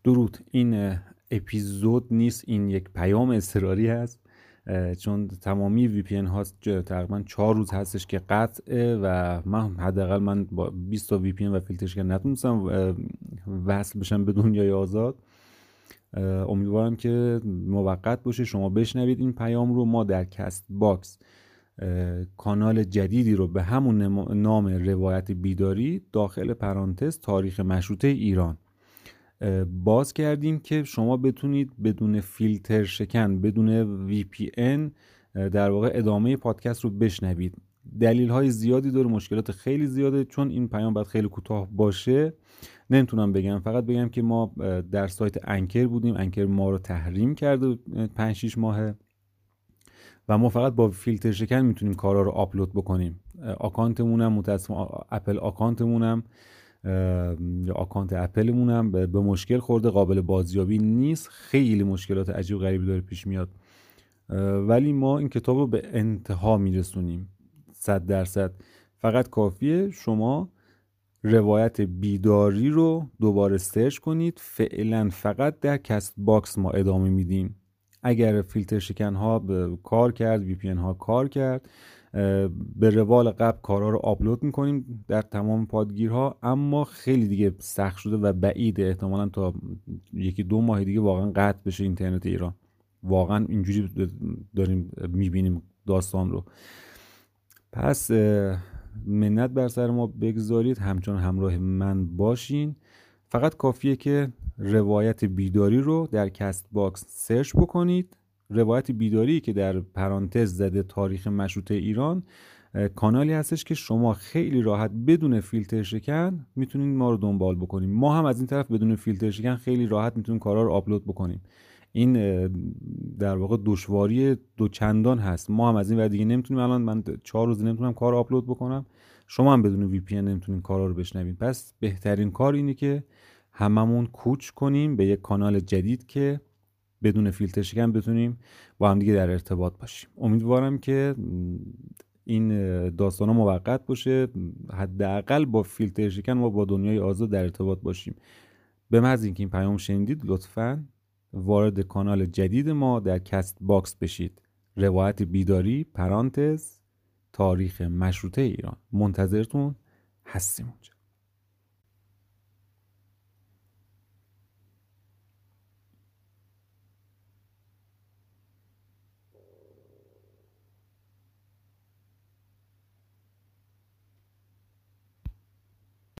درود. این اپیزود نیست، این یک پیام اضطراری هست، چون تمامی وی پی ان ها تقریبا 4 روز هستش که قطعه و من با 20 تا وی پی ان و فیلترش که نتونستم وصل بشم به دنیای آزاد. امیدوارم که موقت باشه، شما بشنوید این پیام رو. ما در کست باکس کانال جدیدی رو به همون نام روایت بیداری داخل پرانتز تاریخ مشروطه ایران باز کردیم که شما بتونید بدون فیلتر شکن، بدون وی پی ان در واقع ادامه پادکست رو بشنوید. دلیل های زیادی داره، مشکلات خیلی زیاده، چون این پیام باید خیلی کوتاه باشه نمیتونم بگم. فقط بگم که ما در سایت انکر بودیم، انکر ما رو تحریم کرده 5-6 ماهه و ما فقط با فیلتر شکن میتونیم کارا رو آپلود بکنیم. آکانتمونم متاسفانه اپل آکانتمونم یا آکانت اپلمونم به مشکل خورده، قابل بازیابی نیست، خیلی مشکلات عجیب غریبی داره پیش میاد، ولی ما این کتاب رو به انتها میرسونیم 100%. فقط کافیه شما روایت بیداری رو دوباره سرچ کنید. فعلا فقط در کست باکس ما ادامه میدیم. اگر فیلتر شکن ها کار کرد، وی پی ان ها کار کرد، به روال قبل کارها رو آپلود میکنیم در تمام پادگیرها، اما خیلی دیگه سخت شده و بعیده احتمالاً تا 1-2 ماه دیگه واقعا قطع بشه اینترنت ایران. واقعا اینجوری داریم میبینیم داستان رو. پس منت بر سر ما بگذارید، همچنان همراه من باشین. فقط کافیه که روایت بیداری رو در کست باکس سرچ بکنید. روایت بیداری که در پرانتز زده تاریخ مشروطه ایران کانالی هستش که شما خیلی راحت بدون فیلتر شکن میتونید ما رو دنبال بکنید. ما هم از این طرف بدون فیلتر شکن خیلی راحت میتونیم کارا رو آپلود بکنیم. این در واقع دشواری دوچندان هست. ما هم از این ور دیگه نمیتونیم، الان من 4 روز نمیتونم کار آپلود بکنم، شما هم بدون وی پی ان نمیتونین کارا رو بشنوین. پس بهترین کار اینه که هممون کوچ کنیم به یک کانال جدید که بدون فیلتر شکن بتونیم با هم دیگه در ارتباط باشیم. امیدوارم که این داستانا موقت باشه، حداقل با فیلتر شکن ما با دنیای آزاد در ارتباط باشیم. به محض اینکه این پیام شنیدید لطفاً وارد کانال جدید ما در کست باکس بشید. روایت بیداری پرانتز تاریخ مشروطه ایران. منتظرتون هستیم اونجا.